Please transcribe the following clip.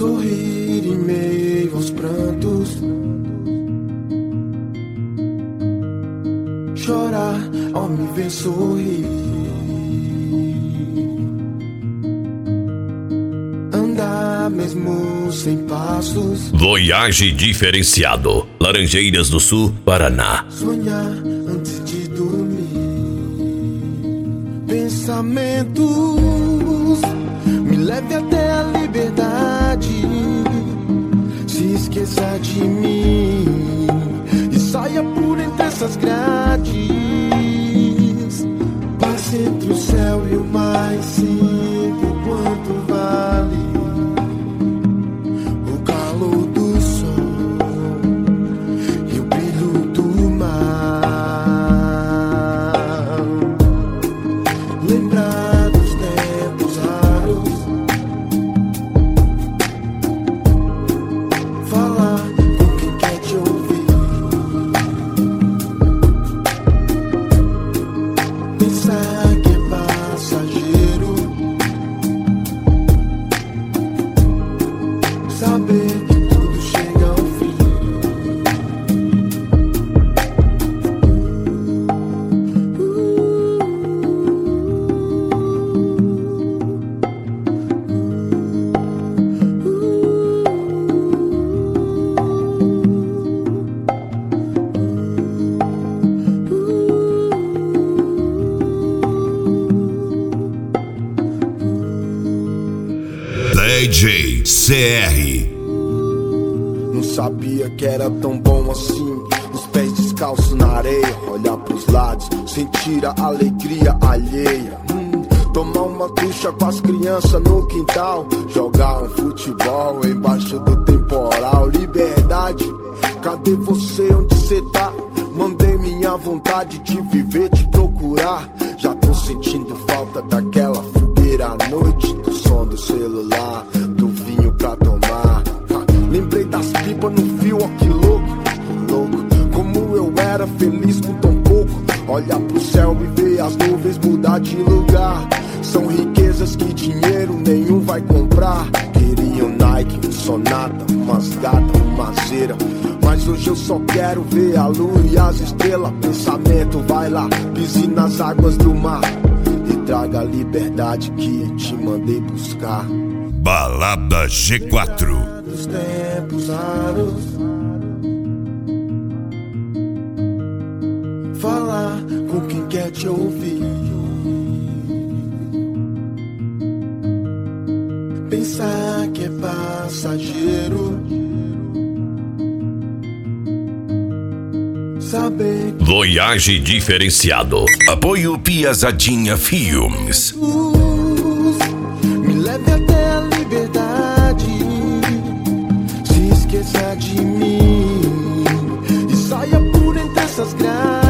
sorrir em meio aos prantos, chorar ao me ver sorrir, andar mesmo sem passos, Voyage diferenciado, Laranjeiras do Sul, Paraná. sonhar antes de dormir, pensamentos me leve até a liberdade, se esqueça de mim e saia por entre essas grades, passe entre o céu e o mar e sinta o quanto vale o calor do sol e o brilho do mar. Lembrar dos tempos raros, falar com quem quer te ouvir, pensar que é passageiro, saber que tudo chega ao fim. DJ CR. Não sabia que era tão bom assim, os pés descalços na areia, olhar pros lados, sentir a alegria alheia. Tomar uma ducha com as crianças no quintal, jogar um futebol embaixo do temporal. Liberdade, cadê você, onde cê tá? Mandei minha vontade de viver, te procurar. Já tô sentindo falta daquela fogueira à noite, do som do celular, do vinho pra tomar. Lembrei das pipas no fio, ó que louco, louco. Como eu era feliz com tão pouco. Olhar pro céu e ver as nuvens mudar de lugar. São riquezas que dinheiro nenhum vai comprar. Queria um Nike, um Sonata, umas gatas, uma cera, mas hoje eu só quero ver a lua e as estrelas. Pensamento, vai lá, pise nas águas do mar e traga a liberdade que te mandei buscar. Balada G4. Dos tempos raros, falar com quem quer te ouvir, pensar que é passageiro, saber que Voyage diferenciado. Apoio Piazadinha Filmes. me leve até a liberdade, se esqueça de mim e saia por entre essas grades,